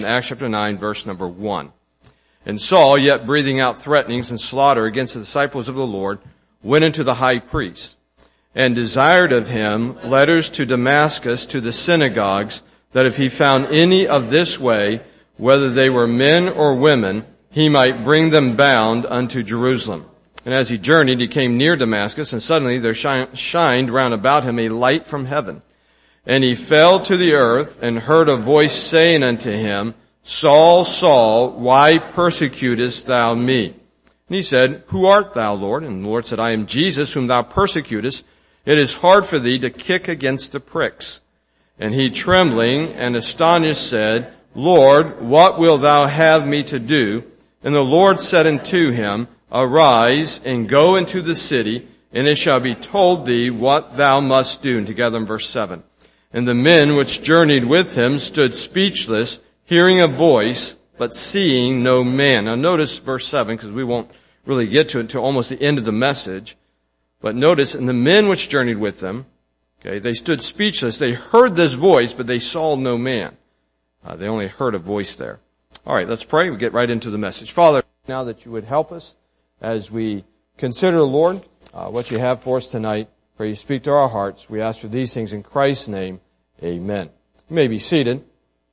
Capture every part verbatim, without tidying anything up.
Acts chapter nine, verse number one. And Saul, yet breathing out threatenings and slaughter against the disciples of the Lord, went unto the high priest, and desired of him letters to Damascus to the synagogues, that if he found any of this way, whether they were men or women, he might bring them bound unto Jerusalem. And as he journeyed, he came near Damascus, and suddenly there shined round about him a light from heaven. And he fell to the earth, and heard a voice saying unto him, Saul, Saul, why persecutest thou me? And he said, Who art thou, Lord? And the Lord said, I am Jesus, whom thou persecutest. It is hard for thee to kick against the pricks. And he, trembling and astonished, said, Lord, what wilt thou have me to do? And the Lord said unto him, Arise, and go into the city, and it shall be told thee what thou must do. And together in verse seven. And the men which journeyed with him stood speechless, hearing a voice, but seeing no man. Now notice verse seven, because we won't really get to it until almost the end of the message. But notice, and the men which journeyed with them, okay, they stood speechless. They heard this voice, but they saw no man. Uh, they only heard a voice there. All right, let's pray. We'll get right into the message. Father, now that you would help us as we consider, Lord, uh, what you have for us tonight. Pray you speak to our hearts. We ask for these things in Christ's name. Amen. You may be seated.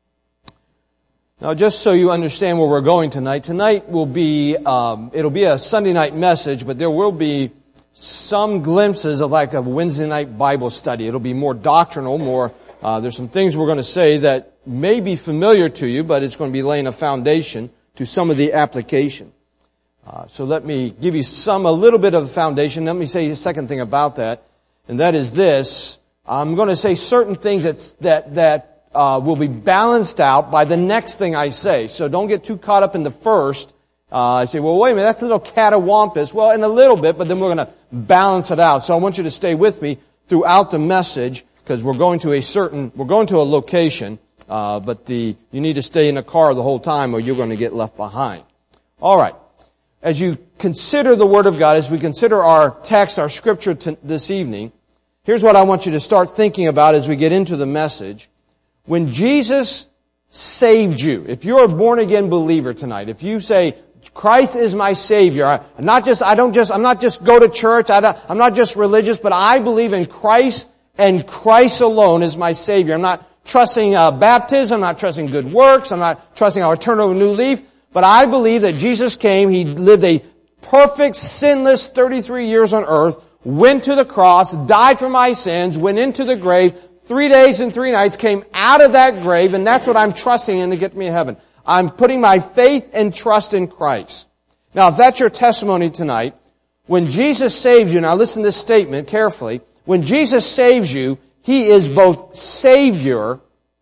Now, just so you understand where we're going tonight, tonight will be, um, it'll be a Sunday night message, but there will be some glimpses of like a Wednesday night Bible study. It'll be more doctrinal, more, uh, there's some things we're going to say that may be familiar to you, but it's going to be laying a foundation to some of the application. Uh, so let me give you some, a little bit of a foundation. Let me say a second thing about that, and that is this. I'm going to say certain things that's, that, that, uh, will be balanced out by the next thing I say. So don't get too caught up in the first. Uh, I say, well, wait a minute, that's a little catawampus. Well, in a little bit, but then we're going to balance it out. So I want you to stay with me throughout the message, because we're going to a certain, we're going to a location, uh, but the, you need to stay in the car the whole time or you're going to get left behind. Alright. As you consider the Word of God, as we consider our text, our scripture t- this evening, here's what I want you to start thinking about as we get into the message. When Jesus saved you, if you're a born-again believer tonight, if you say, Christ is my Savior, I, I'm not just, I don't just, I'm not just go to church, I don't, I'm not just religious, but I believe in Christ and Christ alone is my Savior. I'm not trusting uh, baptism, I'm not trusting good works, I'm not trusting I'll turn over a new leaf, but I believe that Jesus came, He lived a perfect, sinless thirty-three years on earth, went to the cross, died for my sins, went into the grave, three days and three nights, came out of that grave, and that's what I'm trusting in to get me to heaven. I'm putting my faith and trust in Christ. Now, if that's your testimony tonight, when Jesus saves you, now listen to this statement carefully, when Jesus saves you, He is both Savior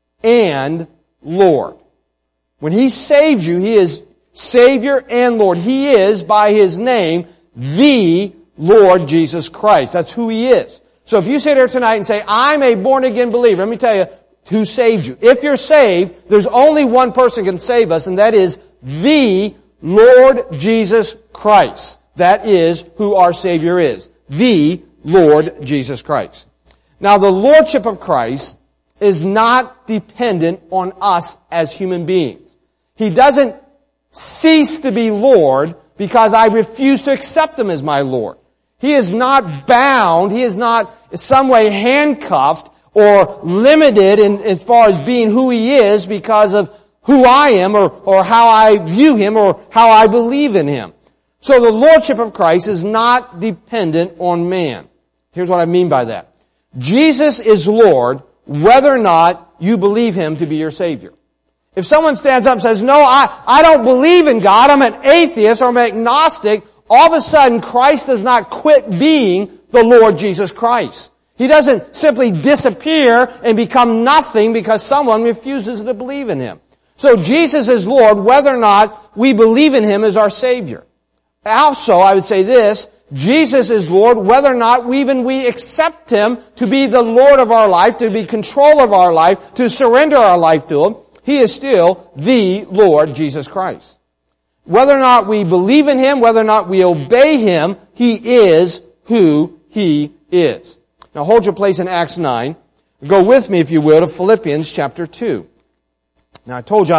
and Lord. When He saved you, He is Savior and Lord. He is, by His name, the Lord Jesus Christ. That's who He is. So if you sit here tonight and say, I'm a born-again believer, let me tell you who saved you. If you're saved, there's only one person can save us, and that is the Lord Jesus Christ. That is who our Savior is. The Lord Jesus Christ. Now, the Lordship of Christ is not dependent on us as human beings. He doesn't cease to be Lord because I refuse to accept Him as my Lord. He is not bound, He is not in some way handcuffed or limited in as far as being who He is because of who I am or, or how I view Him or how I believe in Him. So the Lordship of Christ is not dependent on man. Here's what I mean by that. Jesus is Lord whether or not you believe Him to be your Savior. If someone stands up and says, no, I, I don't believe in God, I'm an atheist or I'm an agnostic, all of a sudden Christ does not quit being the Lord Jesus Christ. He doesn't simply disappear and become nothing because someone refuses to believe in Him. So Jesus is Lord whether or not we believe in Him as our Savior. Also, I would say this, Jesus is Lord whether or not we even we accept Him to be the Lord of our life, to be control of our life, to surrender our life to Him. He is still the Lord Jesus Christ. Whether or not we believe in Him, whether or not we obey Him, He is who He is. Now hold your place in Acts nine. Go with me, if you will, to Philippians chapter two. Now I told you I,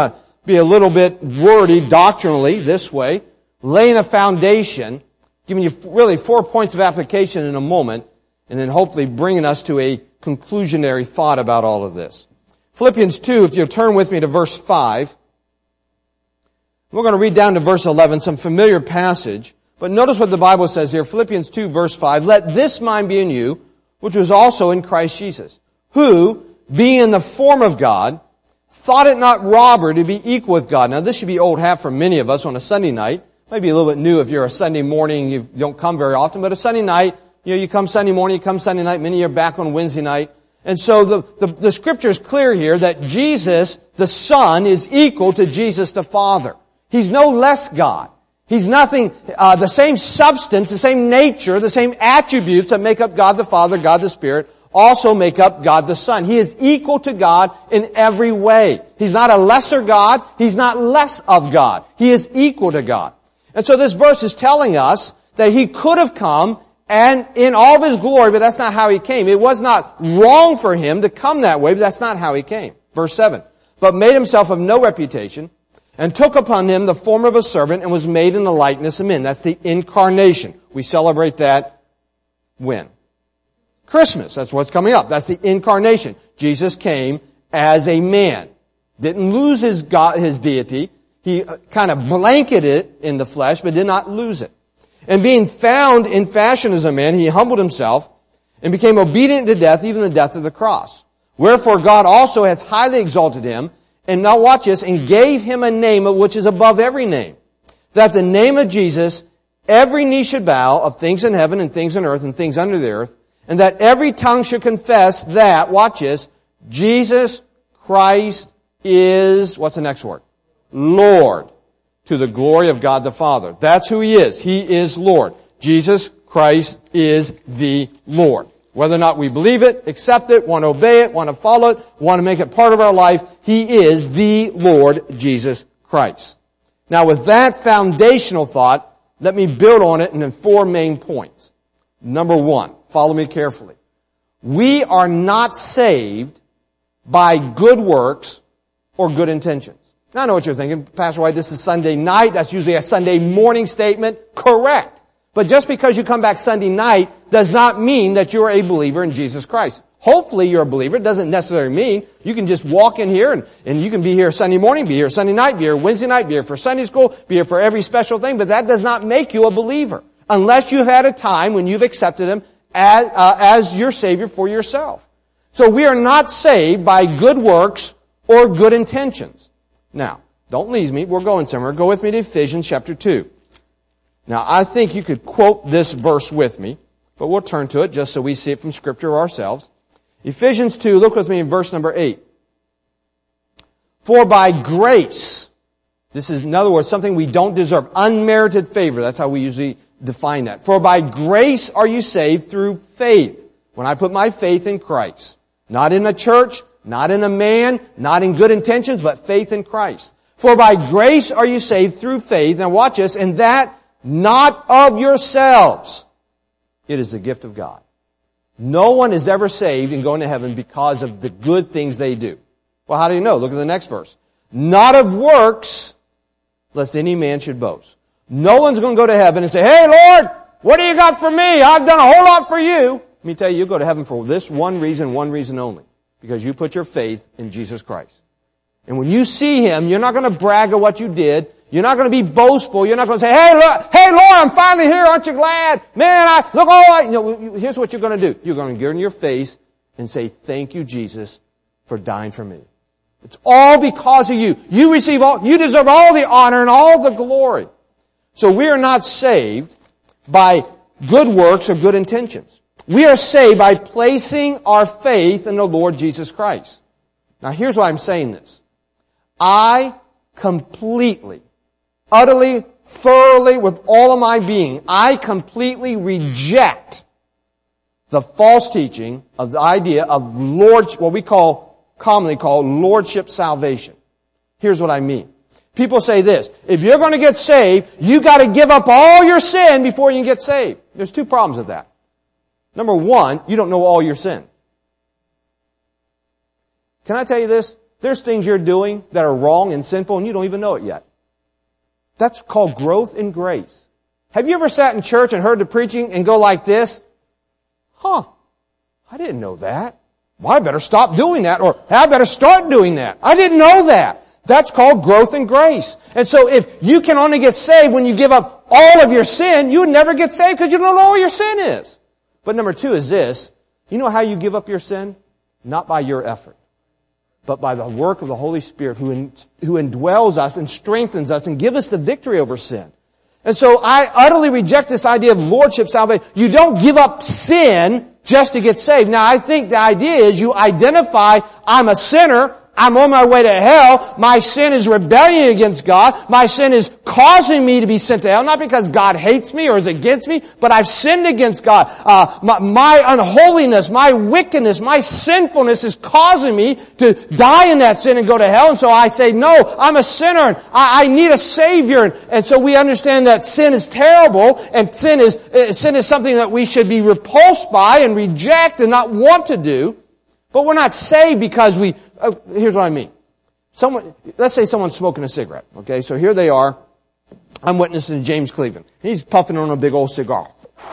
be a little bit wordy doctrinally this way, laying a foundation, giving you really four points of application in a moment, and then hopefully bringing us to a conclusionary thought about all of this. Philippians two, if you'll turn with me to verse five. We're going to read down to verse eleven, some familiar passage. But notice what the Bible says here, Philippians two, verse five. Let this mind be in you, which was also in Christ Jesus, who, being in the form of God, thought it not robbery to be equal with God. Now this should be old hat for many of us on a Sunday night. Maybe a little bit new if you're a Sunday morning, you don't come very often, but a Sunday night, you know, you come Sunday morning, you come Sunday night, many are back on Wednesday night. And so the, the, the scripture is clear here that Jesus, the Son, is equal to Jesus, the Father. He's no less God. He's nothing, uh, the same substance, the same nature, the same attributes that make up God the Father, God the Spirit, also make up God the Son. He is equal to God in every way. He's not a lesser God. He's not less of God. He is equal to God. And so this verse is telling us that He could have come and in all of His glory, but that's not how He came. It was not wrong for Him to come that way, but that's not how He came. Verse seven. But made Himself of no reputation, and took upon Him the form of a servant, and was made in the likeness of men. That's the incarnation. We celebrate that when? Christmas. That's what's coming up. That's the incarnation. Jesus came as a man. Didn't lose His God, His deity. He kind of blanketed it in the flesh, but did not lose it. And being found in fashion as a man, He humbled Himself, and became obedient to death, even the death of the cross. Wherefore God also hath highly exalted Him, and now watch this, and gave Him a name which is above every name, that the name of Jesus every knee should bow, of things in heaven and things on earth and things under the earth, and that every tongue should confess that, watch this, Jesus Christ is, what's the next word? Lord, to the glory of God the Father. That's who He is. He is Lord. Jesus Christ is the Lord. Whether or not we believe it, accept it, want to obey it, want to follow it, want to make it part of our life, He is the Lord Jesus Christ. Now with that foundational thought, let me build on it in four main points. Number one, follow me carefully. We are not saved by good works or good intentions. Now I know what you're thinking, Pastor White, this is Sunday night, that's usually a Sunday morning statement. Correct. But just because you come back Sunday night does not mean that you're a believer in Jesus Christ. Hopefully you're a believer. It doesn't necessarily mean you can just walk in here and, and you can be here Sunday morning, be here Sunday night, be here Wednesday night, be here for Sunday school, be here for every special thing, but that does not make you a believer. Unless you've had a time when you've accepted Him as, uh, as your Savior for yourself. So we are not saved by good works or good intentions. Now, don't leave me. We're going somewhere. Go with me to Ephesians chapter two. Now, I think you could quote this verse with me, but we'll turn to it just so we see it from Scripture ourselves. Ephesians two, look with me in verse number eight. For by grace, this is in other words something we don't deserve, unmerited favor, that's how we usually define that. For by grace are you saved through faith. When I put my faith in Christ. Not in a church, not in a man, not in good intentions, but faith in Christ. For by grace are you saved through faith, and watch this, and that not of yourselves. It is the gift of God. No one is ever saved and going to heaven because of the good things they do. Well, how do you know? Look at the next verse. Not of works, lest any man should boast. No one's going to go to heaven and say, hey Lord, what do you got for me? I've done a whole lot for you. Let me tell you, you'll go to heaven for this one reason, one reason only. Because you put your faith in Jesus Christ. And when you see Him, you're not going to brag of what you did. You're not going to be boastful. You're not going to say, hey, look, hey, Lord, I'm finally here. Aren't you glad? Man, I, look, all I, you know, here's what you're going to do. You're going to get in your face and say, thank you, Jesus, for dying for me. It's all because of you. You receive all, you deserve all the honor and all the glory. So we are not saved by good works or good intentions. We are saved by placing our faith in the Lord Jesus Christ. Now here's why I'm saying this. I completely, utterly, thoroughly, with all of my being, I completely reject the false teaching of the idea of Lord, what we call, commonly call Lordship salvation. Here's what I mean. People say this, if you're going to get saved, you got to give up all your sin before you can get saved. There's two problems with that. Number one, you don't know all your sin. Can I tell you this? There's things you're doing that are wrong and sinful and you don't even know it yet. That's called growth in grace. Have you ever sat in church and heard the preaching and go like this? Huh, I didn't know that. Well, I better stop doing that, or I better start doing that. I didn't know that. That's called growth in grace. And so if you can only get saved when you give up all of your sin, you would never get saved because you don't know what your sin is. But number two is this. You know how you give up your sin? Not by your effort, but by the work of the Holy Spirit who, in, who indwells us and strengthens us and gives us the victory over sin. And so I utterly reject this idea of lordship salvation. You don't give up sin just to get saved. Now I think the idea is you identify, I'm a sinner, I'm on my way to hell, my sin is rebellion against God, my sin is causing me to be sent to hell, not because God hates me or is against me, but I've sinned against God. Uh, my, my unholiness, my wickedness, my sinfulness is causing me to die in that sin and go to hell, and so I say, no, I'm a sinner, and I, I need a Savior, and, and so we understand that sin is terrible, and sin is, uh, sin is something that we should be repulsed by and reject and not want to do. But we're not saved because we, uh, here's what I mean. Someone, let's say someone's smoking a cigarette, okay? So here they are. I'm witnessing James Cleveland. He's puffing on a big old cigar.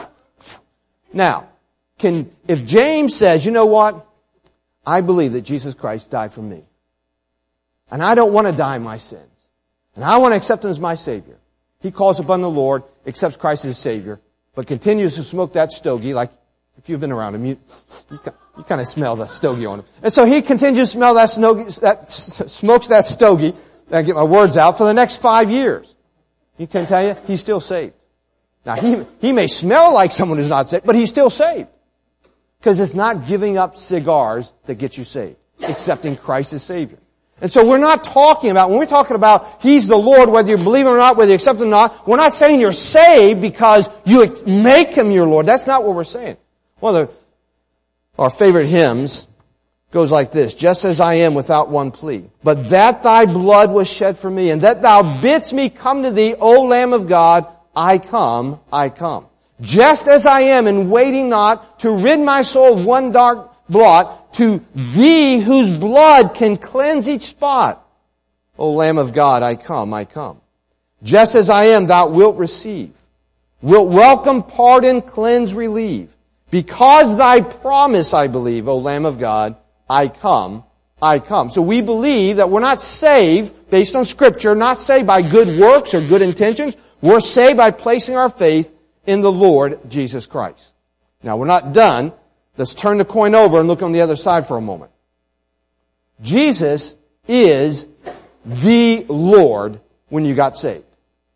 Now, can, if James says, you know what? I believe that Jesus Christ died for me. And I don't want to die in my sins. And I want to accept Him as my Savior. He calls upon the Lord, accepts Christ as Savior, but continues to smoke that stogie like, if you've been around him, you, you, you kind of smell the stogie on him. And so he continues to smell that, stogie, that smokes that stogie, I get my words out, for the next five years. He can tell you, he's still saved. Now, he, he may smell like someone who's not saved, but he's still saved. Because it's not giving up cigars that gets you saved. Accepting Christ as Savior. And so we're not talking about, when we're talking about He's the Lord, whether you believe Him or not, whether you accept Him or not, we're not saying you're saved because you make Him your Lord. That's not what we're saying. One of the, our favorite hymns goes like this. Just as I am without one plea, but that Thy blood was shed for me, and that Thou bidst me come to Thee, O Lamb of God, I come, I come. Just as I am, and waiting not to rid my soul of one dark blot, to Thee whose blood can cleanse each spot. O Lamb of God, I come, I come. Just as I am, Thou wilt receive, wilt welcome, pardon, cleanse, relieve. Because Thy promise, I believe, O Lamb of God, I come, I come. So we believe that we're not saved based on Scripture, not saved by good works or good intentions. We're saved by placing our faith in the Lord Jesus Christ. Now we're not done. Let's turn the coin over and look on the other side for a moment. Jesus is the Lord when you got saved.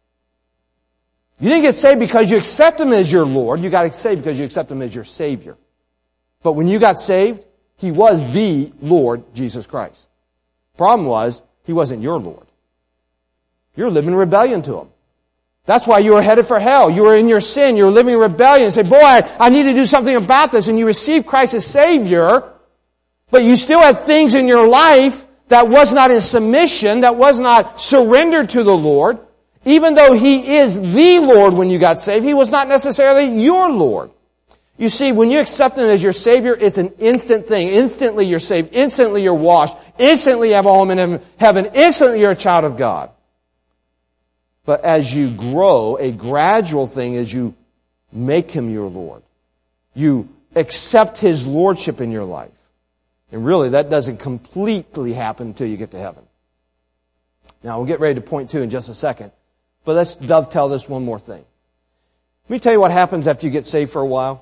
You didn't get saved because you accept Him as your Lord. You got saved because you accept Him as your Savior. But when you got saved, He was the Lord Jesus Christ. Problem was, He wasn't your Lord. You're living in rebellion to Him. That's why you were headed for hell. You were in your sin. You were living in rebellion. You say, boy, I, I need to do something about this. And you received Christ as Savior, but you still had things in your life that was not in submission, that was not surrendered to the Lord. Even though He is the Lord when you got saved, He was not necessarily your Lord. You see, when you accept Him as your Savior, it's an instant thing. Instantly you're saved. Instantly you're washed. Instantly you have a home in heaven. Instantly you're a child of God. But as you grow, a gradual thing is you make Him your Lord. You accept His Lordship in your life. And really, that doesn't completely happen until you get to heaven. Now, we'll get ready to point two in just a second. But let's dovetail this one more thing. Let me tell you what happens after you get saved for a while.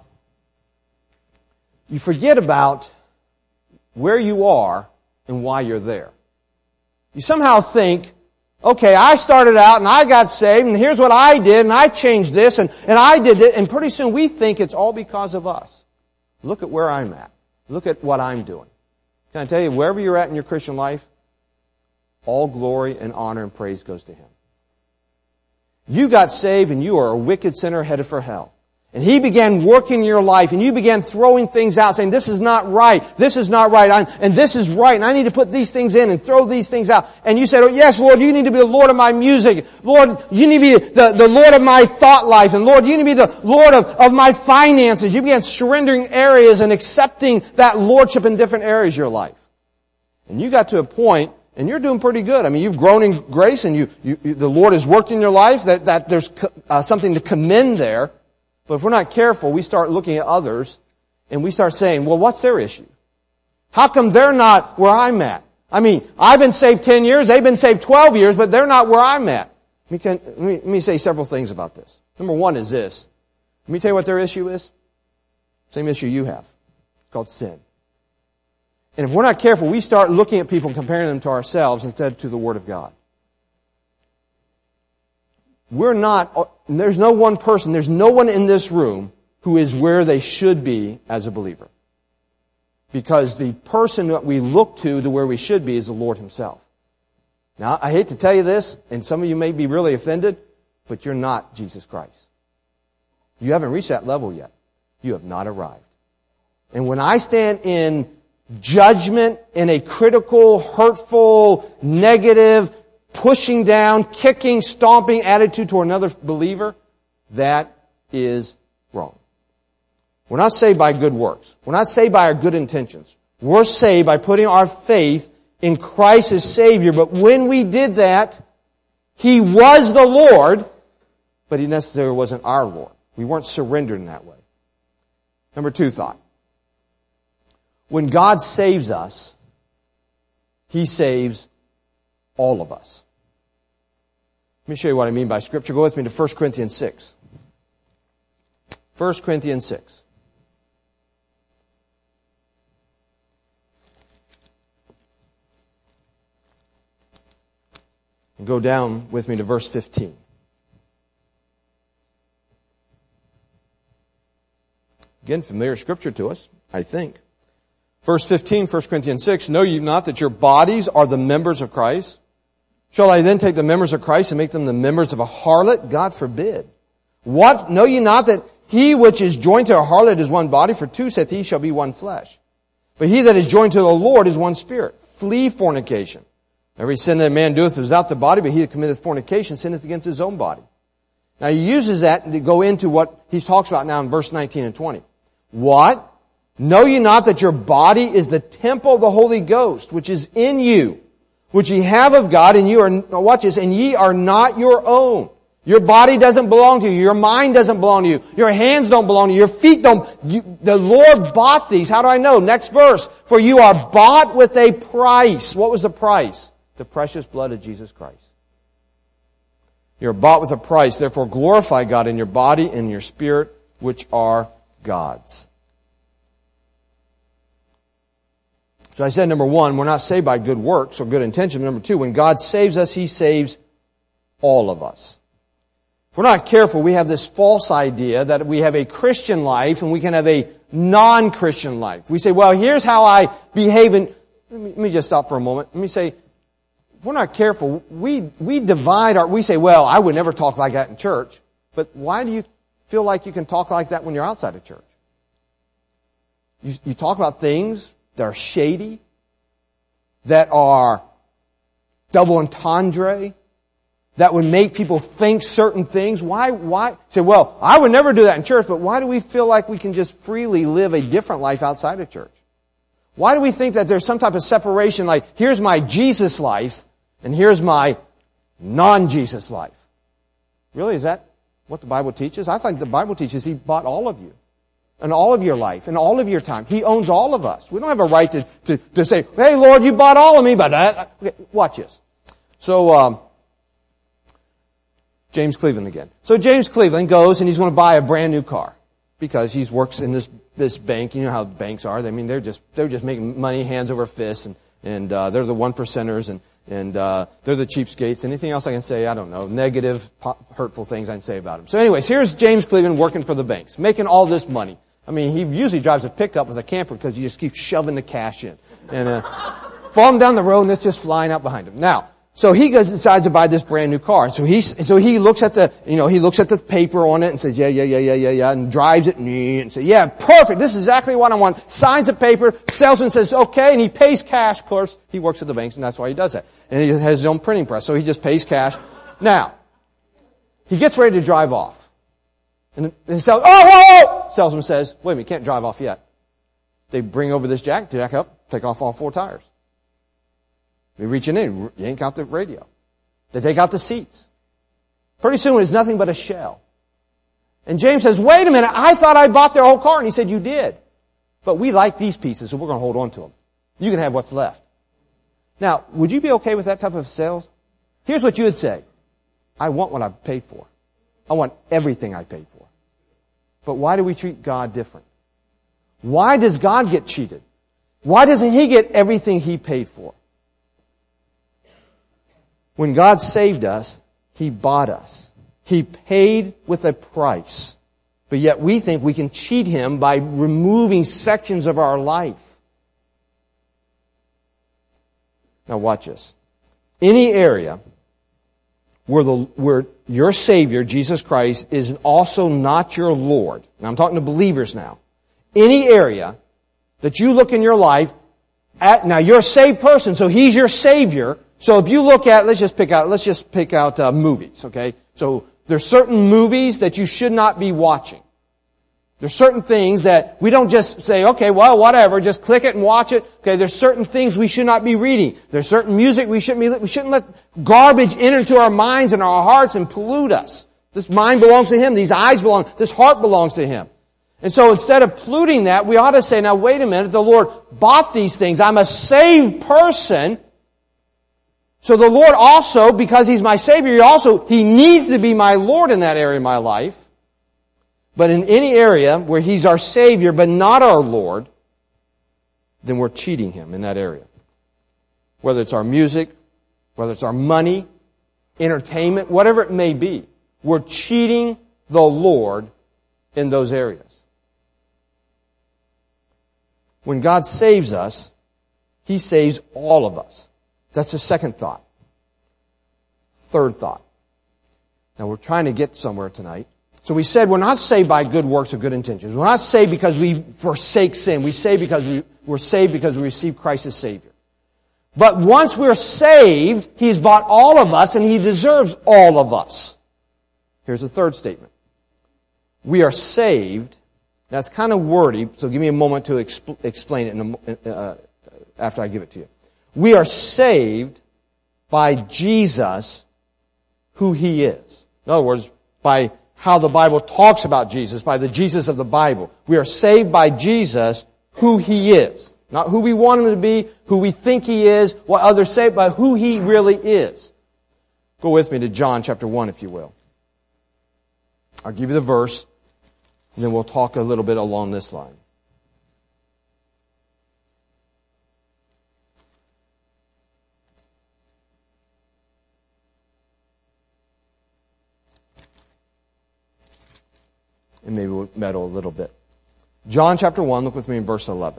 You forget about where you are and why you're there. You somehow think, okay, I started out and I got saved and here's what I did and I changed this and, and I did it. And pretty soon we think it's all because of us. Look at where I'm at. Look at what I'm doing. Can I tell you, wherever you're at in your Christian life, all glory and honor and praise goes to Him. You got saved and you are a wicked sinner headed for hell. And He began working your life and you began throwing things out saying, this is not right, this is not right, I'm, and this is right, and I need to put these things in and throw these things out. And you said, oh yes, Lord, you need to be the Lord of my music. Lord, you need to be the, the Lord of my thought life. And Lord, you need to be the Lord of, of my finances. You began surrendering areas and accepting that Lordship in different areas of your life. And you got to a point, and you're doing pretty good. I mean, you've grown in grace, and you, you, you the Lord has worked in your life, that, that there's uh, something to commend there. But if we're not careful, we start looking at others, and we start saying, well, what's their issue? How come they're not where I'm at? I mean, I've been saved ten years, they've been saved twelve years, but they're not where I'm at. Let me, can, let me, let me say several things about this. Number one is this. Let me tell you what their issue is. Same issue you have. It's called sin. And if we're not careful, we start looking at people and comparing them to ourselves instead to the Word of God. We're not, there's no one person, there's no one in this room who is where they should be as a believer. Because the person that we look to to where we should be is the Lord Himself. Now, I hate to tell you this, and some of you may be really offended, but you're not Jesus Christ. You haven't reached that level yet. You have not arrived. And when I stand in judgment, in a critical, hurtful, negative, pushing down, kicking, stomping attitude toward another believer, that is wrong. We're not saved by good works. We're not saved by our good intentions. We're saved by putting our faith in Christ as Savior. But when we did that, He was the Lord, but He necessarily wasn't our Lord. We weren't surrendered in that way. Number two thought. When God saves us, He saves all of us. Let me show you what I mean by Scripture. Go with me to First Corinthians six. First Corinthians six. And go down with me to verse fifteen. Again, familiar Scripture to us, I think. Verse fifteen, First Corinthians six, know ye not that your bodies are the members of Christ? Shall I then take the members of Christ and make them the members of a harlot? God forbid. What? Know ye not that he which is joined to a harlot is one body? For two, saith he, shall be one flesh. But he that is joined to the Lord is one spirit. Flee fornication. Every sin that a man doeth is without the body, but he that committeth fornication sinneth against his own body. Now he uses that to go into what he talks about now in verse nineteen and twenty. What? Know ye not that your body is the temple of the Holy Ghost, which is in you, which ye have of God, and you are, watch this, and ye are not your own. Your body doesn't belong to you. Your mind doesn't belong to you. Your hands don't belong to you. Your feet don't. You, the Lord bought these. How do I know? Next verse. For you are bought with a price. What was the price? The precious blood of Jesus Christ. You are bought with a price. Therefore glorify God in your body and your spirit, which are God's. So I said, number one, we're not saved by good works or good intention. Number two, when God saves us, He saves all of us. If we're not careful, we have this false idea that we have a Christian life and we can have a non-Christian life. We say, well, here's how I behave in... Let me, let me just stop for a moment. Let me say, if we're not careful, we, we divide our... We say, well, I would never talk like that in church. But why do you feel like you can talk like that when you're outside of church? You, you talk about things that are shady, that are double entendre, that would make people think certain things. Why, why? Say, well, I would never do that in church, but why do we feel like we can just freely live a different life outside of church? Why do we think that there's some type of separation, like, here's my Jesus life, and here's my non-Jesus life? Really, is that what the Bible teaches? I think the Bible teaches He bought all of you. And all of your life, and all of your time. He owns all of us. We don't have a right to, to, to say, hey Lord, you bought all of me, but uh, okay, watch this. So, um, James Cleveland again. So James Cleveland goes and he's going to buy a brand new car. Because he works in this, this bank. You know how banks are. I mean, they're just, they're just making money hands over fists, and, and, uh, they're the one percenters, and, and, uh, they're the cheapskates. Anything else I can say? I don't know. Negative, hurtful things I can say about them. So anyways, here's James Cleveland working for the banks, making all this money. I mean, he usually drives a pickup with a camper because he just keeps shoving the cash in. And, uh, follow him down the road and it's just flying out behind him. Now, so he goes, decides to buy this brand new car. So he, so he looks at the, you know, he looks at the paper on it and says, yeah, yeah, yeah, yeah, yeah, yeah, and drives it and says, yeah, perfect. This is exactly what I want. Signs the paper. Salesman says, okay, and he pays cash. Of course, he works at the banks and that's why he does that. And he has his own printing press, so he just pays cash. Now, he gets ready to drive off. And the salesman, oh, whoa, whoa! Salesman says, wait a minute, you can't drive off yet. They bring over this jack, jack up, take off all four tires. You're reaching in, yank out the radio. They take out the seats. Pretty soon it's nothing but a shell. And James says, wait a minute, I thought I bought their whole car. And he said, you did. But we like these pieces, so we're going to hold on to them. You can have what's left. Now, would you be okay with that type of sales? Here's what you would say. I want what I paid for. I want everything I paid for. But why do we treat God different? Why does God get cheated? Why doesn't He get everything He paid for? When God saved us, He bought us. He paid with a price. But yet we think we can cheat Him by removing sections of our life. Now watch this. Any area where the, where your Savior, Jesus Christ, is also not your Lord. Now I'm talking to believers now. Any area that you look in your life at, now you're a saved person, so He's your Savior. So if you look at, let's just pick out, let's just pick out uh, movies, okay? So there's certain movies that you should not be watching. There's certain things that we don't just say, okay, well, whatever, just click it and watch it. Okay, there's certain things we should not be reading. There's certain music we shouldn't be, we shouldn't let garbage enter into our minds and our hearts and pollute us. This mind belongs to Him. These eyes belong, this heart belongs to Him. And so instead of polluting that, we ought to say, now wait a minute, the Lord bought these things. I'm a saved person. So the Lord also, because He's my Savior, He also, He needs to be my Lord in that area of my life. But in any area where He's our Savior but not our Lord, then we're cheating Him in that area. Whether it's our music, whether it's our money, entertainment, whatever it may be, we're cheating the Lord in those areas. When God saves us, He saves all of us. That's the second thought. Third thought. Now we're trying to get somewhere tonight. So we said we're not saved by good works or good intentions. We're not saved because we forsake sin. We save because we, we're saved because we receive Christ as Savior. But once we're saved, He's bought all of us and He deserves all of us. Here's the third statement. We are saved. That's kind of wordy, so give me a moment to exp- explain it in a, uh, after I give it to you. We are saved by Jesus, who He is. In other words, by how the Bible talks about Jesus, by the Jesus of the Bible. We are saved by Jesus, who He is. Not who we want Him to be, who we think He is, what others say, but who He really is. Go with me to John chapter one, if you will. I'll give you the verse, and then we'll talk a little bit along this line. And maybe we'll meddle a little bit. John chapter one, look with me in verse eleven.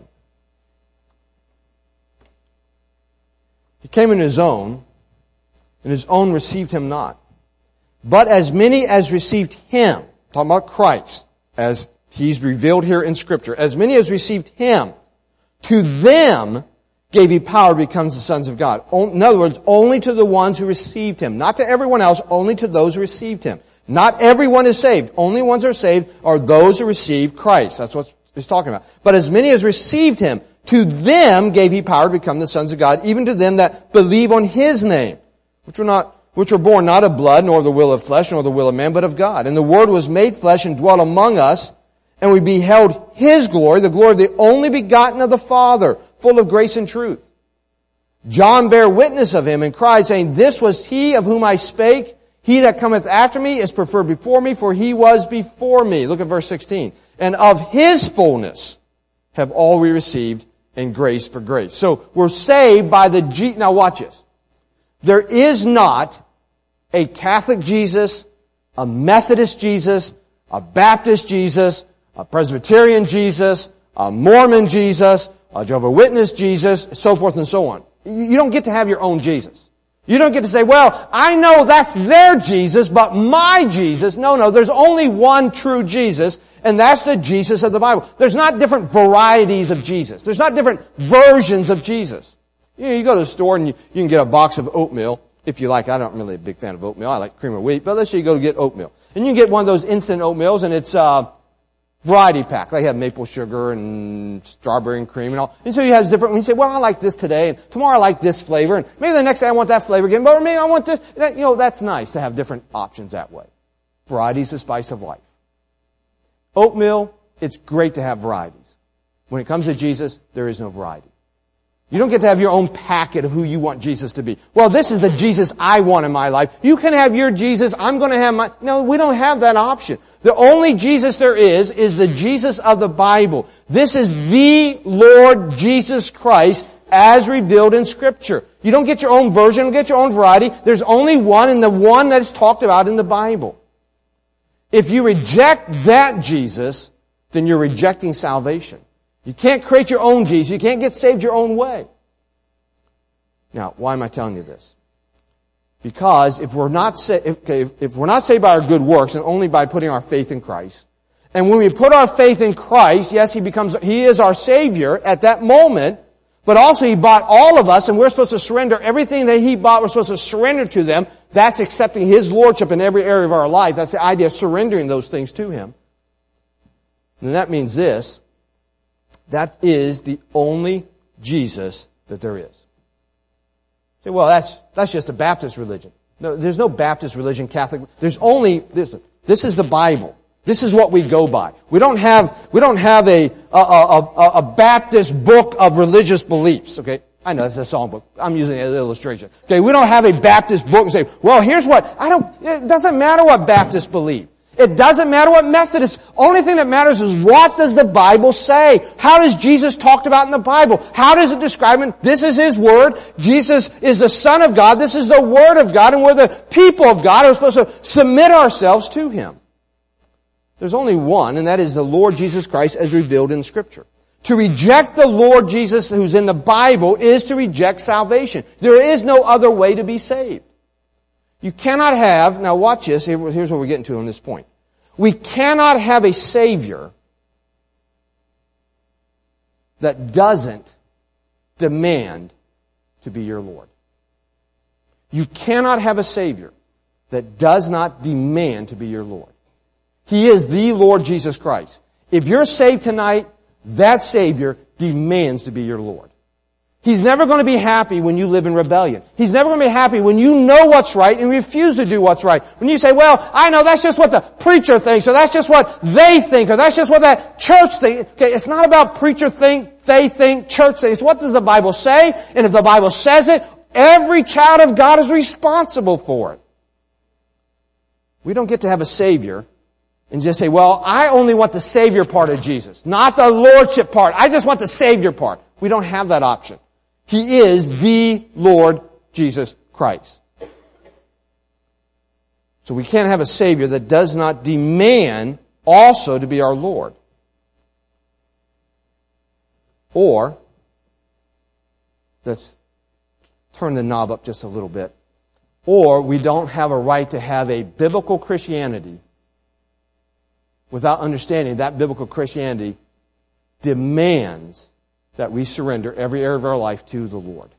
He came in His own, and His own received Him not. But as many as received Him, talking about Christ, as He's revealed here in Scripture, as many as received Him, to them gave He power to become the sons of God. In other words, only to the ones who received Him. Not to everyone else, only to those who received Him. Not everyone is saved. Only ones who are saved are those who receive Christ. That's what He's talking about. But as many as received Him, to them gave He power to become the sons of God, even to them that believe on His name, which were not, which were born not of blood, nor of the will of flesh, nor of the will of man, but of God. And the Word was made flesh and dwelt among us, and we beheld His glory, the glory of the only begotten of the Father, full of grace and truth. John bare witness of Him and cried, saying, This was He of whom I spake. He that cometh after me is preferred before me, for He was before me. Look at verse sixteen. And of His fullness have all we received, and grace for grace. So we're saved by the G. Now watch this. There is not a Catholic Jesus, a Methodist Jesus, a Baptist Jesus, a Presbyterian Jesus, a Mormon Jesus, a Jehovah's Witness Jesus, so forth and so on. You don't get to have your own Jesus. You don't get to say, well, I know that's their Jesus, but my Jesus. No, no, there's only one true Jesus, and that's the Jesus of the Bible. There's not different varieties of Jesus. There's not different versions of Jesus. You know, you go to the store and you, you can get a box of oatmeal, if you like. I'm not really a big fan of oatmeal. I like cream of wheat, but let's say you go to get oatmeal. And you can get one of those instant oatmeals, and it's, uh, variety pack. They have maple sugar and strawberry and cream and all. And so you have different, when you say, well, I like this today, and tomorrow I like this flavor, and maybe the next day I want that flavor again, but maybe I want this, that, you know, that's nice to have different options that way. Variety is the spice of life. Oatmeal, it's great to have varieties. When it comes to Jesus, there is no variety. You don't get to have your own packet of who you want Jesus to be. Well, this is the Jesus I want in my life. You can have your Jesus, I'm going to have my... No, we don't have that option. The only Jesus there is, is the Jesus of the Bible. This is the Lord Jesus Christ as revealed in Scripture. You don't get your own version, you don't get your own variety. There's only one, and the one that is talked about in the Bible. If you reject that Jesus, then you're rejecting salvation. You can't create your own Jesus. You can't get saved your own way. Now, why am I telling you this? Because if we're not sa- okay, if we're not saved by our good works and only by putting our faith in Christ, and when we put our faith in Christ, yes, He becomes, He is our Savior at that moment, but also He bought all of us, and we're supposed to surrender everything that He bought. We're supposed to surrender to them. That's accepting His Lordship in every area of our life. That's the idea of surrendering those things to Him. And that means this. That is the only Jesus that there is. Say, well, that's, that's just a Baptist religion. No, there's no Baptist religion, Catholic. There's only, this, this is the Bible. This is what we go by. We don't have, we don't have a, a, a, a, a Baptist book of religious beliefs, okay? I know that's a songbook. I'm using an illustration. Okay, we don't have a Baptist book and say, well, here's what, I don't, it doesn't matter what Baptists believe. It doesn't matter what Methodist. Only thing that matters is what does the Bible say? How does Jesus talked about in the Bible? How does it describe him? This is His Word. Jesus is the Son of God. This is the Word of God. And we're the people of God. We're supposed to submit ourselves to Him. There's only one, and that is the Lord Jesus Christ as revealed in Scripture. To reject the Lord Jesus who's in the Bible is to reject salvation. There is no other way to be saved. You cannot have, now watch this, here's what we're getting to on this point. We cannot have a Savior that doesn't demand to be your Lord. You cannot have a Savior that does not demand to be your Lord. He is the Lord Jesus Christ. If you're saved tonight, that Savior demands to be your Lord. He's never going to be happy when you live in rebellion. He's never going to be happy when you know what's right and refuse to do what's right. When you say, well, I know that's just what the preacher thinks, or that's just what they think, or that's just what that church thinks. Okay, it's not about preacher think, they think, church thinks. What does the Bible say? And if the Bible says it, every child of God is responsible for it. We don't get to have a Savior and just say, well, I only want the Savior part of Jesus, not the Lordship part. I just want the Savior part. We don't have that option. He is the Lord Jesus Christ. So we can't have a Savior that does not demand also to be our Lord. Or, let's turn the knob up just a little bit. Or we don't have a right to have a biblical Christianity without understanding that biblical Christianity demands that we surrender every area of our life to the Lord.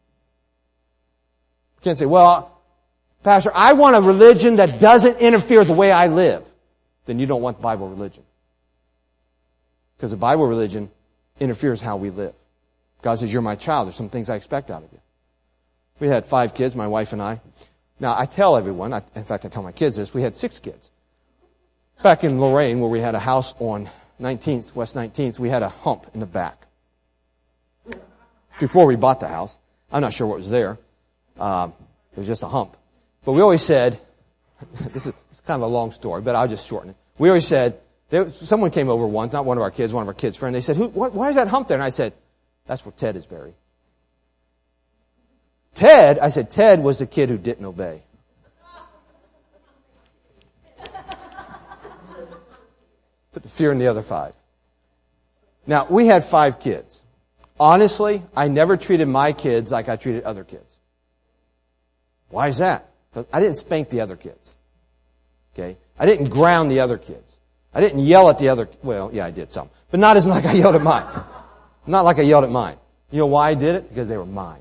You can't say, well, Pastor, I want a religion that doesn't interfere with the way I live. Then you don't want Bible religion. Because the Bible religion interferes how we live. God says, you're my child. There's some things I expect out of you. We had five kids, my wife and I. Now, I tell everyone, I, in fact, I tell my kids this, we had six kids. Back in Lorraine, where we had a house on nineteenth, West nineteenth, we had a hump in the back. Before we bought the house. I'm not sure what was there. Um, it was just a hump. But we always said, this is kind of a long story, but I'll just shorten it. We always said, there, someone came over once, not one of our kids, one of our kids' friends. They said, Who, what, why is that hump there? And I said, that's where Ted is buried. Ted, I said, Ted was the kid who didn't obey. Put the fear in the other five. Now, we had five kids. Honestly, I never treated my kids like I treated other kids. Why is that? Because I didn't spank the other kids. Okay? I didn't ground the other kids. I didn't yell at the other, well, yeah, I did some. But not as like I yelled at mine. Not like I yelled at mine. You know why I did it? Because they were mine.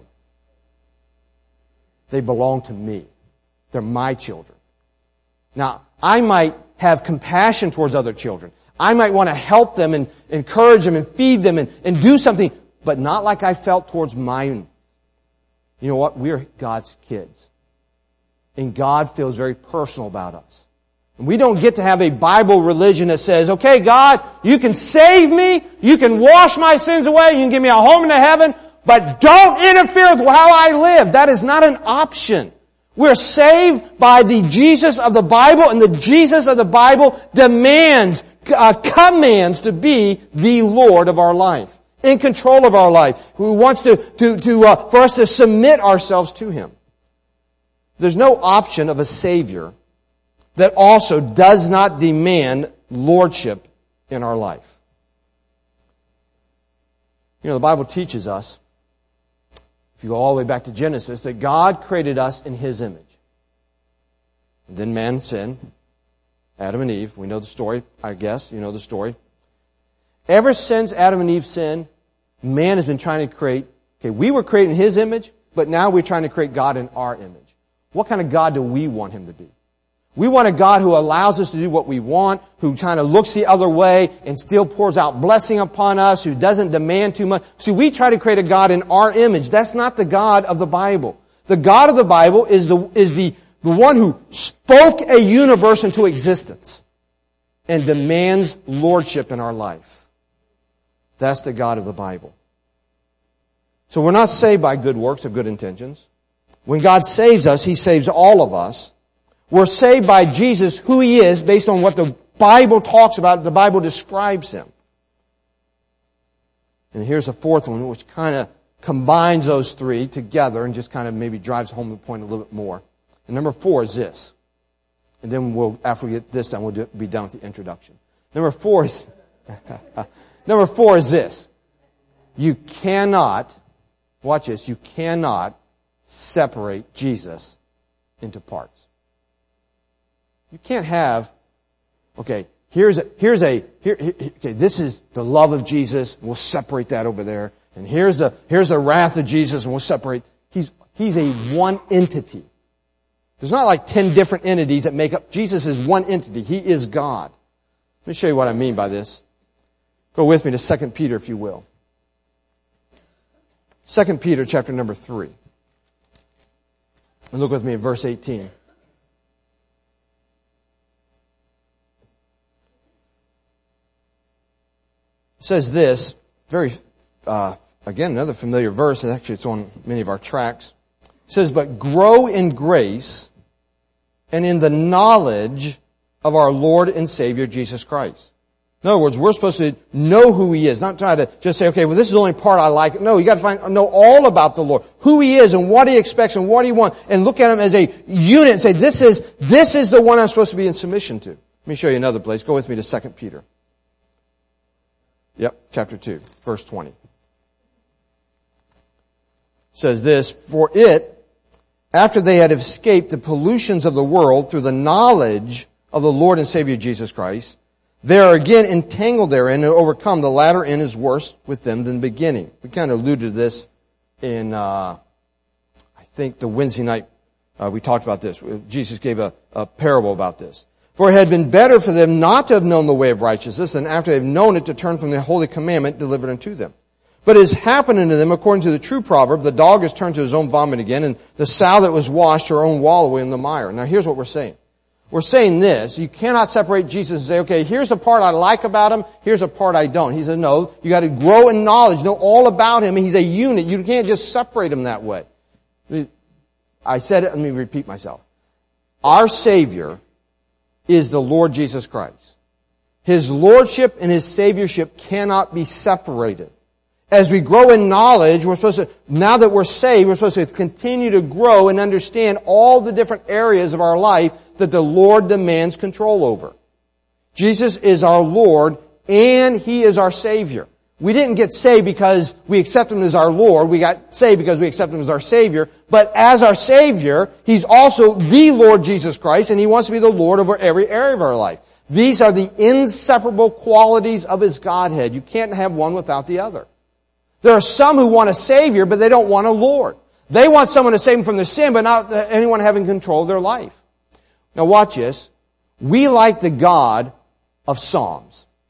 They belong to me. They're my children. Now, I might have compassion towards other children. I might want to help them and encourage them and feed them and, and do something, but not like I felt towards mine. You know what? We're God's kids. And God feels very personal about us. And we don't get to have a Bible religion that says, okay, God, you can save me, you can wash my sins away, you can give me a home in heaven, but don't interfere with how I live. That is not an option. We're saved by the Jesus of the Bible, and the Jesus of the Bible demands, uh, commands to be the Lord of our life, in control of our life, who wants to, to, to, uh, for us to submit ourselves to Him. There's no option of a Savior that also does not demand lordship in our life. You know, the Bible teaches us, if you go all the way back to Genesis, that God created us in His image. And then man sinned. Adam and Eve. We know the story, I guess. You know the story. Ever since Adam and Eve sinned, man has been trying to create, okay, we were created in His image, but now we're trying to create God in our image. What kind of God do we want Him to be? We want a God who allows us to do what we want, who kind of looks the other way and still pours out blessing upon us, who doesn't demand too much. See, we try to create a God in our image. That's not the God of the Bible. The God of the Bible is the, is the, the one who spoke a universe into existence and demands lordship in our life. That's the God of the Bible. So we're not saved by good works or good intentions. When God saves us, He saves all of us. We're saved by Jesus, who He is, based on what the Bible talks about, the Bible describes Him. And here's a fourth one, which kind of combines those three together and just kind of maybe drives home the point a little bit more. And number four is this. And then we'll, after we get this done, we'll do, be done with the introduction. Number four is, number four is this. You cannot, watch this, you cannot separate Jesus into parts. You can't have, okay, here's a, here's a, here, here, okay, this is the love of Jesus, we'll separate that over there. And here's the, here's the wrath of Jesus, and we'll separate. He's, he's a one entity. There's not like ten different entities that make up, Jesus is one entity. He is God. Let me show you what I mean by this. Go with me to Second Peter, if you will. Second Peter, chapter number three. And look with me at verse eighteen. It says this, very, uh, again, another familiar verse, and actually it's on many of our tracts. It says, but grow in grace and in the knowledge of our Lord and Savior, Jesus Christ. In other words, we're supposed to know who He is, not try to just say, okay, well, this is the only part I like. No, you got to find, know all about the Lord, who He is and what He expects and what He wants, and look at Him as a unit and say, this is, this is the one I'm supposed to be in submission to. Let me show you another place. Go with me to Second Peter. Yep, chapter two, verse twenty. It says this, for it, after they had escaped the pollutions of the world through the knowledge of the Lord and Savior Jesus Christ, they are again entangled therein and overcome. The latter end is worse with them than the beginning. We kind of alluded to this in, uh, I think the Wednesday night, uh, we talked about this. Jesus gave a, a parable about this. For it had been better for them not to have known the way of righteousness than after they have known it to turn from the holy commandment delivered unto them. But it has happened unto them according to the true proverb, the dog has turned to his own vomit again, and the sow that was washed her own wallow in the mire. Now here's what we're saying. We're saying this, you cannot separate Jesus and say, okay, here's the part I like about Him, here's the part I don't. He said, no, you got to grow in knowledge, know all about Him, He's a unit. You can't just separate Him that way. I said it, let me repeat myself. Our Savior is the Lord Jesus Christ. His lordship and His saviorship cannot be separated. As we grow in knowledge, we're supposed to, now that we're saved, we're supposed to continue to grow and understand all the different areas of our life that the Lord demands control over. Jesus is our Lord and He is our Savior. We didn't get saved because we accept Him as our Lord. We got saved because we accept Him as our Savior. But as our Savior, He's also the Lord Jesus Christ, and He wants to be the Lord over every area of our life. These are the inseparable qualities of His Godhead. You can't have one without the other. There are some who want a Savior, but they don't want a Lord. They want someone to save them from their sin, but not anyone having control of their life. Now watch this. We like the God of Psalms.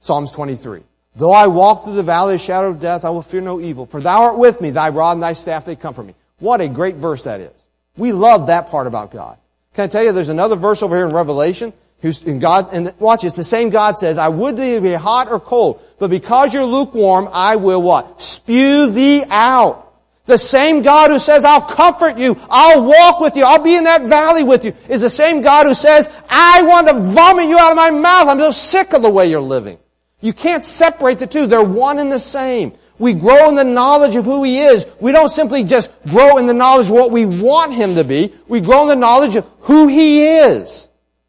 Psalms twenty-three. Though I walk through the valley of the shadow of death, I will fear no evil. For thou art with me, thy rod and thy staff, they comfort me. What a great verse that is. We love that part about God. Can I tell you, there's another verse over here in Revelation, who's in God, and watch, it's the same God says, I would thee be hot or cold, but because you're lukewarm, I will what? Spew thee out. The same God who says, I'll comfort you, I'll walk with you, I'll be in that valley with you, is the same God who says, I want to vomit you out of my mouth. I'm so sick of the way you're living. You can't separate the two. They're one and the same. We grow in the knowledge of who He is. We don't simply just grow in the knowledge of what we want Him to be. We grow in the knowledge of who He is.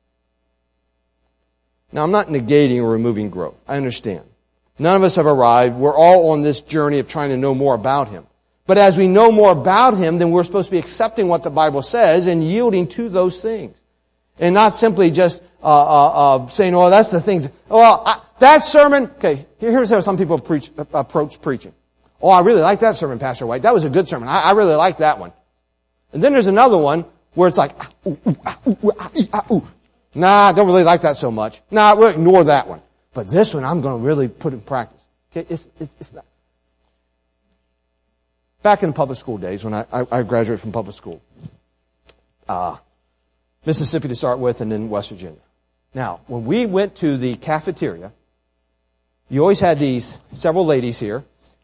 Now, I'm not negating or removing growth. I understand. None of us have arrived. We're all on this journey of trying to know more about Him. But as we know more about Him, then we're supposed to be accepting what the Bible says and yielding to those things. And not simply just uh, uh, uh saying, oh, that's the things. Well, I, that sermon, okay, here's how some people preach, approach preaching. Oh, I really like that sermon, Pastor White. That was a good sermon. I, I really like that one. And then there's another one where it's like, ah, ooh, ooh, ah, ooh, ah, ee, ah, ooh. Nah, I don't really like that so much. Nah, we'll ignore that one. But this one I'm going to really put in practice. Okay, it's, it's, it's not. Back in public school days, when I, I, I graduated from public school, uh, Mississippi to start with, and then West Virginia. Now, when we went to the cafeteria, you always had these several ladies here.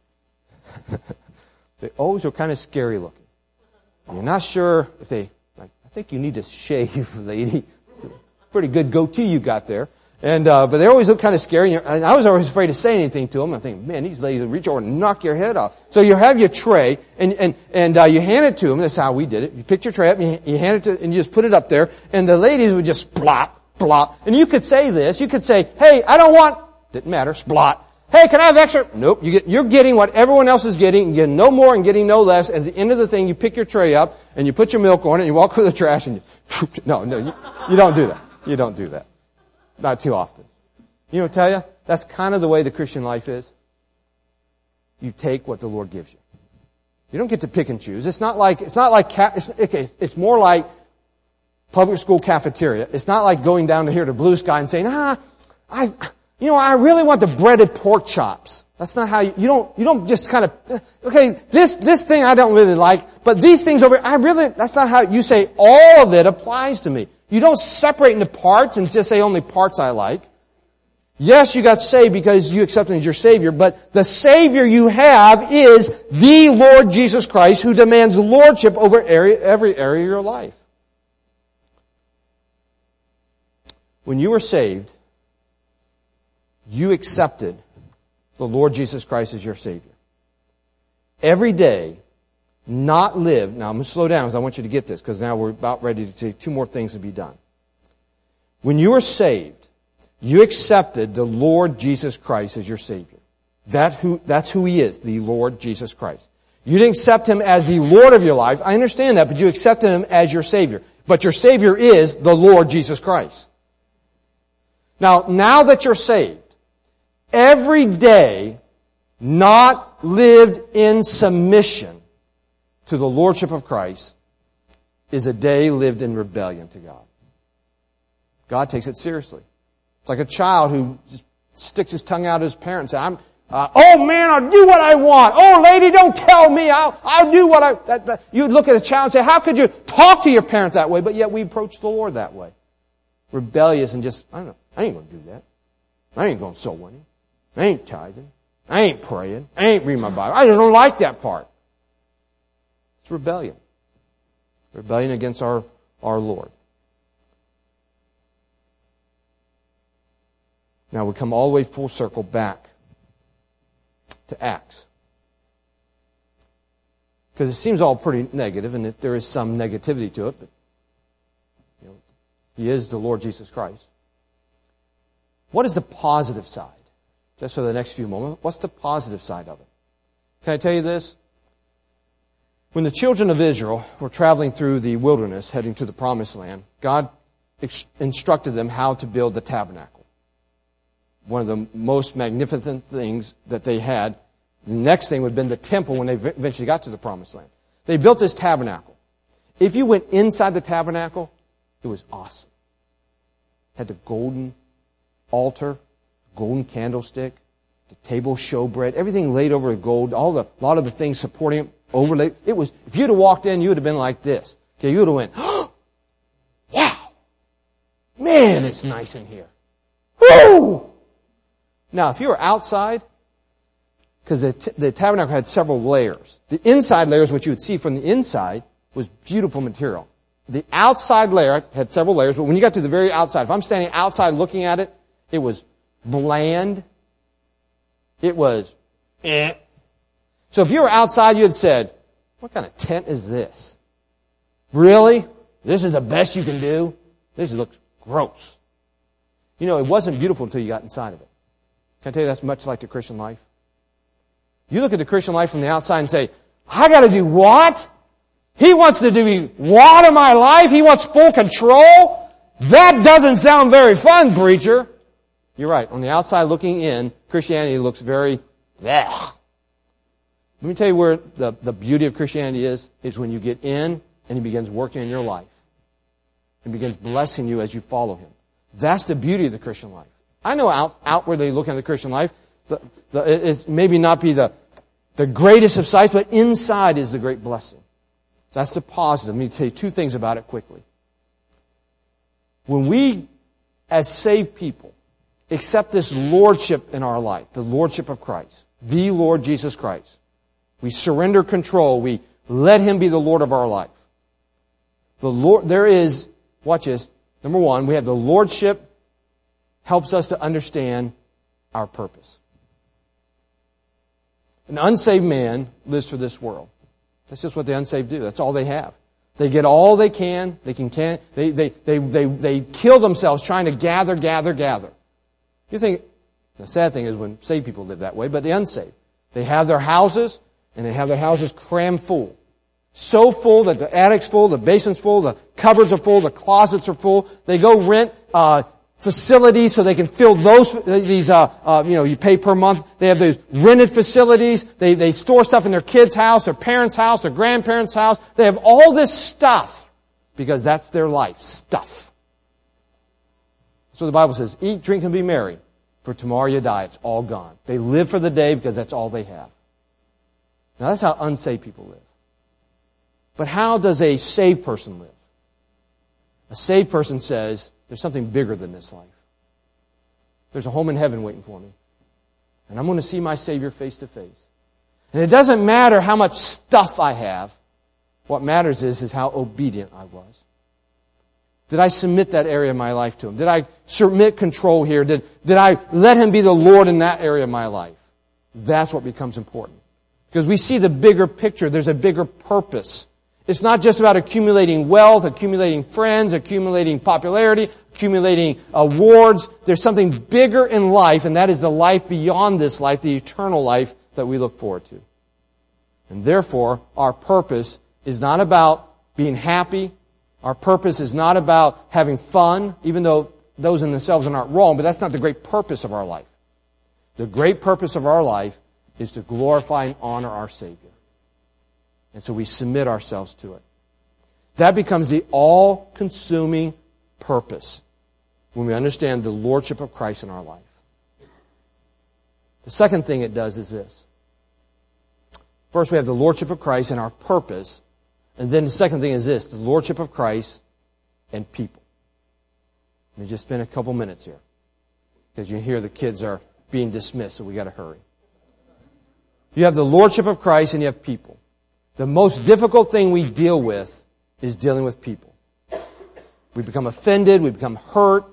They always were kind of scary looking. You're not sure if they, like, I think you need to shave, lady. It's a pretty good goatee you got there. And, uh, but they always look kind of scary. And I was always afraid to say anything to them. I think, man, these ladies will reach over and knock your head off. So you have your tray, and, and, and, uh, you hand it to them. That's how we did it. You picked your tray up, and you, you hand it to, and you just put it up there, and the ladies would just splot, splot. And you could say this. You could say, hey, I don't want, didn't matter, splot. Hey, can I have extra? Nope. You get, you're getting what everyone else is getting, and getting no more and getting no less. At the end of the thing, you pick your tray up, and you put your milk on it, and you walk through the trash, and you, no, no, you, you don't do that. You don't do that. Not too often. You know what I tell you? That's kind of the way the Christian life is. You take what the Lord gives you. You don't get to pick and choose. It's not like, it's not like, ca- it's, okay, it's more like public school cafeteria. It's not like going down to here to Blue Sky and saying, ah, I, you know, I really want the breaded pork chops. That's not how you, you don't, you don't just kind of, okay, this, this thing I don't really like, but these things over, I really, that's not how you say all of it applies to me. You don't separate into parts and just say only parts I like. Yes, you got saved because you accepted Him as your Savior, but the Savior you have is the Lord Jesus Christ, who demands lordship over area, every area of your life. When you were saved, you accepted the Lord Jesus Christ as your Savior. Every day, not live. Now I'm going to slow down because I want you to get this, because now we're about ready to say two more things to be done. When you were saved, you accepted the Lord Jesus Christ as your Savior. That who, that's who He is, the Lord Jesus Christ. You didn't accept Him as the Lord of your life. I understand that, but you accepted Him as your Savior. But your Savior is the Lord Jesus Christ. Now, now that you're saved, every day not lived in submission to the Lordship of Christ is a day lived in rebellion to God. God takes it seriously. It's like a child who just sticks his tongue out at his parents and says, I'm, uh, oh man, I'll do what I want. Oh lady, don't tell me. I'll, I'll do what I, that, that. You look at a child and say, how could you talk to your parent that way? But yet we approach the Lord that way. Rebellious and just, I don't know, I ain't going to do that. I ain't going to sow money. I ain't tithing. I ain't praying. I ain't reading my Bible. I don't like that part. It's rebellion. Rebellion against our, our Lord. Now we come all the way full circle back to Acts. Because it seems all pretty negative, and that there is some negativity to it, but you know, He is the Lord Jesus Christ. What is the positive side? Just for the next few moments, what's the positive side of it? Can I tell you this? When the children of Israel were traveling through the wilderness, heading to the Promised Land, God instructed them how to build the tabernacle. One of the most magnificent things that they had. The next thing would have been the temple when they eventually got to the Promised Land. They built this tabernacle. If you went inside the tabernacle, it was awesome. It had the golden altar, golden candlestick, the table showbread, everything laid over with gold, all the, a lot of the things supporting it, overlaid. It was, if you'd have walked in, you would have been like this. Okay, you would have went, oh, wow, man, it's nice in here. Woo! Now, if you were outside, because the, t- the tabernacle had several layers. The inside layers, what you would see from the inside, was beautiful material. The outside layer had several layers, but when you got to the very outside, if I'm standing outside looking at it, it was bland. It was eh. So if you were outside, you had said, what kind of tent is this? Really? This is the best you can do? This looks gross. You know, it wasn't beautiful until you got inside of it. Can I tell you that's much like the Christian life? You look at the Christian life from the outside and say, I gotta do what? He wants to do what in my life? He wants full control? That doesn't sound very fun, preacher. You're right. On the outside looking in, Christianity looks very, bleh. Let me tell you where the, the beauty of Christianity is, is when you get in and He begins working in your life. He begins blessing you as you follow Him. That's the beauty of the Christian life. I know out, outwardly looking at the Christian life, the, the, it's maybe not be the, the greatest of sights, but inside is the great blessing. That's the positive. Let me tell you two things about it quickly. When we, as saved people, accept this lordship in our life, the lordship of Christ, the Lord Jesus Christ, we surrender control, we let Him be the Lord of our life. The Lord, there is, watch this, number one, we have the lordship helps us to understand our purpose. An unsaved man lives for this world. That's just what the unsaved do. That's all they have. They get all they can. They can, can they, they, they, they, they kill themselves trying to gather, gather, gather. You think, the sad thing is when saved people live that way, but the unsaved. They have their houses, and they have their houses crammed full. So full that the attic's full, the basement's full, the cupboards are full, the closets are full. They go rent, uh, facilities so they can fill those, these, uh, uh, you know, you pay per month. They have those rented facilities. They, they store stuff in their kids' house, their parents' house, their grandparents' house. They have all this stuff because that's their life. Stuff. So the Bible says, eat, drink, and be merry, for tomorrow you die. It's all gone. They live for the day because that's all they have. Now that's how unsaved people live. But how does a saved person live? A saved person says, there's something bigger than this life. There's a home in heaven waiting for me. And I'm going to see my Savior face to face. And it doesn't matter how much stuff I have. What matters is, is how obedient I was. Did I submit that area of my life to Him? Did I submit control here? Did, did I let Him be the Lord in that area of my life? That's what becomes important. Because we see the bigger picture. There's a bigger purpose. It's not just about accumulating wealth, accumulating friends, accumulating popularity, accumulating awards. There's something bigger in life, and that is the life beyond this life, the eternal life that we look forward to. And therefore, our purpose is not about being happy. Our purpose is not about having fun, even though those in themselves are not wrong, but that's not the great purpose of our life. The great purpose of our life is to glorify and honor our Savior. And so we submit ourselves to it. That becomes the all-consuming purpose when we understand the lordship of Christ in our life. The second thing it does is this. First, we have the lordship of Christ and our purpose. And then the second thing is this, the lordship of Christ and people. Let me just spend a couple minutes here, because you hear the kids are being dismissed, so we got to hurry. You have the lordship of Christ and you have people. The most difficult thing we deal with is dealing with people. We become offended, we become hurt.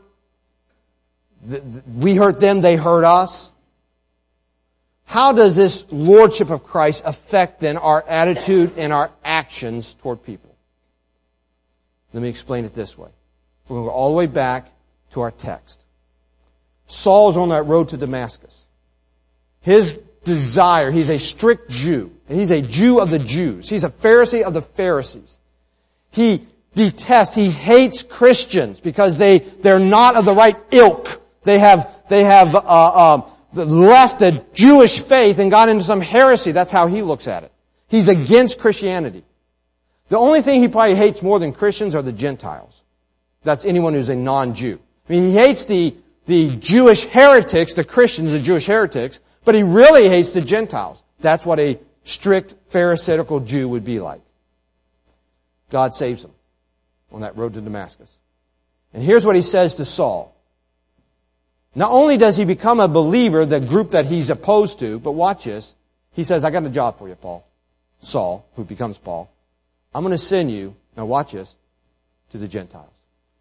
We hurt them, they hurt us. How does this lordship of Christ affect then our attitude and our actions toward people? Let me explain it this way. We're going to go all the way back to our text. Saul's on that road to Damascus. His desire, he's a strict Jew. He's a Jew of the Jews. He's a Pharisee of the Pharisees. He detests, he hates Christians because they, they're not of the right ilk. They have, they have, uh, uh, left the Jewish faith and got into some heresy. That's how he looks at it. He's against Christianity. The only thing he probably hates more than Christians are the Gentiles. That's anyone who's a non-Jew. I mean, he hates the, the Jewish heretics, the Christians, the Jewish heretics, but he really hates the Gentiles. That's what a strict Pharisaical Jew would be like. God saves him on that road to Damascus. And here's what he says to Saul. Not only does he become a believer, the group that he's opposed to, but watch this. He says, I got a job for you, Paul. Saul, who becomes Paul. I'm going to send you, now watch this, to the Gentiles.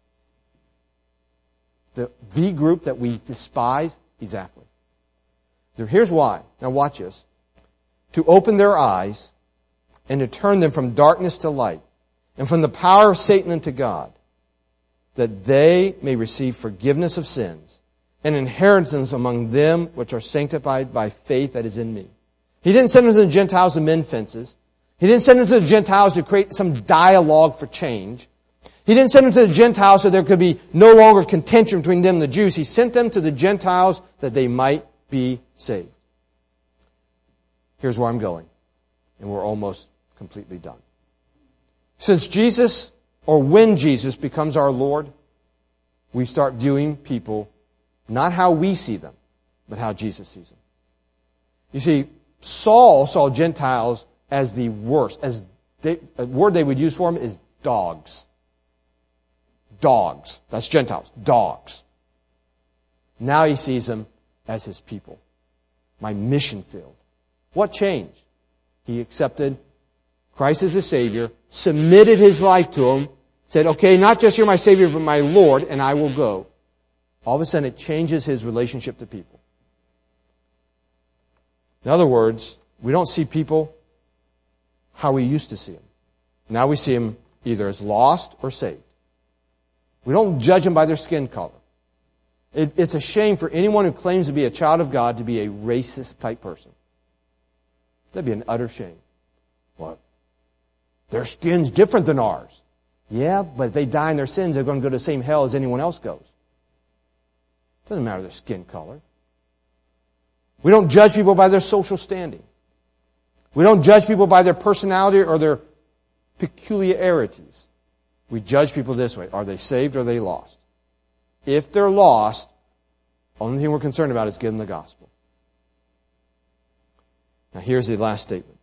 The, the group that we despise, exactly. Here's why. Now watch this. To open their eyes and to turn them from darkness to light and from the power of Satan unto God, that they may receive forgiveness of sins and inheritance among them which are sanctified by faith that is in me. He didn't send them to the Gentiles to mend fences. He didn't send them to the Gentiles to create some dialogue for change. He didn't send them to the Gentiles so there could be no longer contention between them and the Jews. He sent them to the Gentiles that they might be saved. Here's where I'm going. And we're almost completely done. Since Jesus, or when Jesus becomes our Lord, we start viewing people not how we see them, but how Jesus sees them. You see, Saul saw Gentiles as the worst. As they, a word they would use for them is dogs. Dogs. That's Gentiles. Dogs. Now he sees them as his people. My mission field. What changed? He accepted Christ as his Savior, submitted his life to him, said, okay, not just you're my Savior, but my Lord, and I will go. All of a sudden it changes his relationship to people. In other words, we don't see people how we used to see them. Now we see them either as lost or saved. We don't judge them by their skin color. It, it's a shame for anyone who claims to be a child of God to be a racist type person. That'd be an utter shame. What? Their skin's different than ours. Yeah, but if they die in their sins, they're going to go to the same hell as anyone else goes. Doesn't matter their skin color. We don't judge people by their social standing. We don't judge people by their personality or their peculiarities. We judge people this way. Are they saved or are they lost? If they're lost, only thing we're concerned about is giving them the gospel. Now here's the last statement.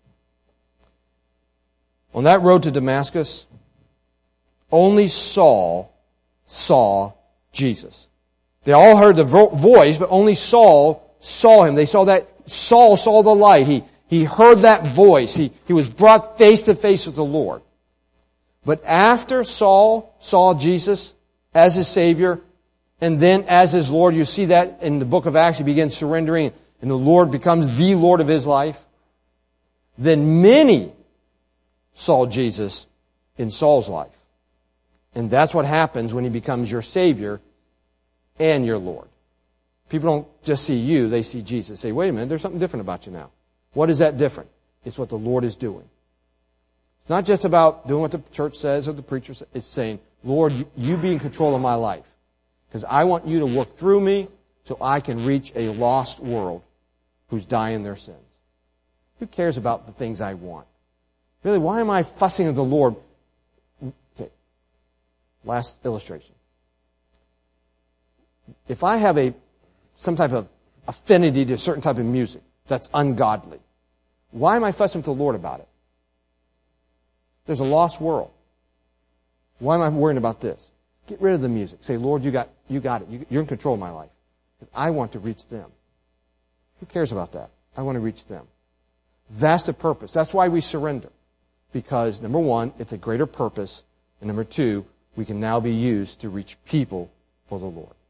On that road to Damascus, only Saul saw Jesus. They all heard the vo- voice, but only Saul saw him. They saw that, Saul saw the light. He, he heard that voice. He, he was brought face to face with the Lord. But after Saul saw Jesus as his Savior, and then as his Lord, you see that in the book of Acts, he begins surrendering, and the Lord becomes the Lord of his life. Then many saw Jesus in Saul's life. And that's what happens when he becomes your Savior and your Lord. People don't just see you, they see Jesus. Say, wait a minute, there's something different about you now. What is that different? It's what the Lord is doing. It's not just about doing what the church says or the preacher says. It's saying, Lord, you be in control of my life. Because I want you to work through me so I can reach a lost world who's dying in their sins. Who cares about the things I want? Really, why am I fussing with the Lord? Okay. Last illustration. If I have a some type of affinity to a certain type of music that's ungodly, why am I fussing with the Lord about it? There's a lost world. Why am I worrying about this? Get rid of the music. Say, Lord, you got you got it. You, you're in control of my life. I want to reach them. Who cares about that? I want to reach them. That's the purpose. That's why we surrender. Because, number one, it's a greater purpose. And number two, we can now be used to reach people for the Lord.